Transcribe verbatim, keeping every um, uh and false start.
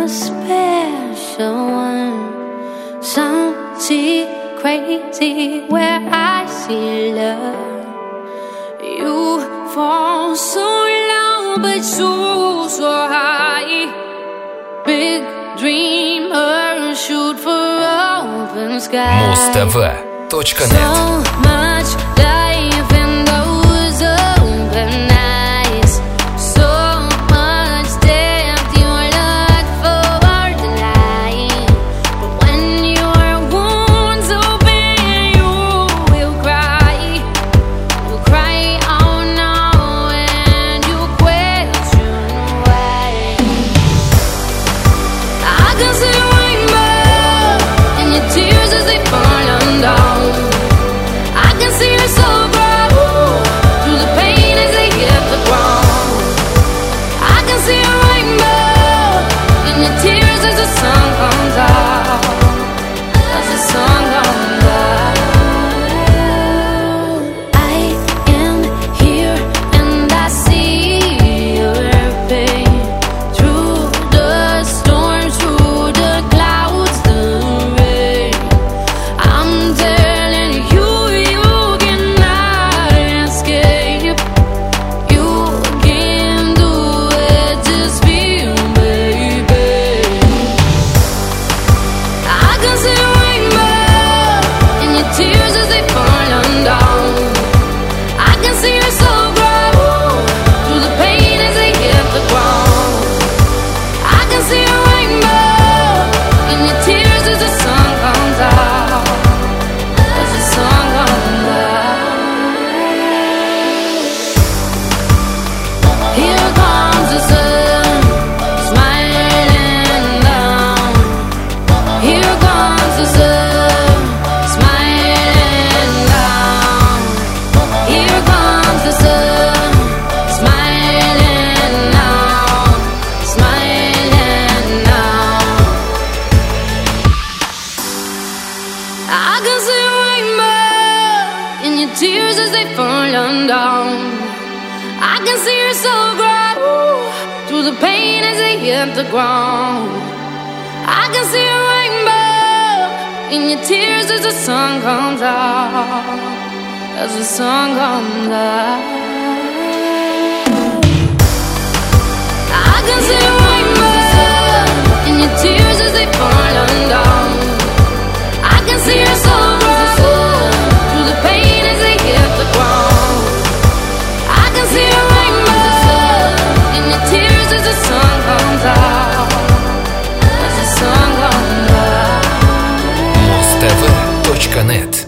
special one, something crazy where I see love. You fall so low but so, so high. Big dreamer, shoot for open sky. муз тэ вэ точка нет. So much life in those open eyes. So much depth you look for the light. But when your wounds open, you will cry. You'll cry out now and you question why. I can see the rainbow in your tears as they fall down. I can see your soul grow through the pain as they hit the ground. I can see a rainbow in your tears as the sun comes out. As the sun comes out. I am here and I see your pain through the storms, through the clouds, the rain. I'm telling you, you cannot escape. You can do it, just feel, baby. I can see a rainbow in your tears as they fall down. I can see your soul grow through the pain as they hit the ground. I can see a rainbow in your tears as the sun comes out. As the sun comes out. Here comes the sun, smiling down. Here comes the sun, smiling down. Here comes the sun, smiling down, smiling down. I can see a rainbow in your tears as they fall down. I can see your soul grow through the pain as they hit the ground. I can see a rainbow in your tears as the sun comes out. As the sun comes out. I can see a rainbow in your tears as they fall down. I can see your soul grow through the pain as they hit the ground. I can see a rainbow in your tears as the sun comes out. As the sun comes out. муз тэ вэ точка нет.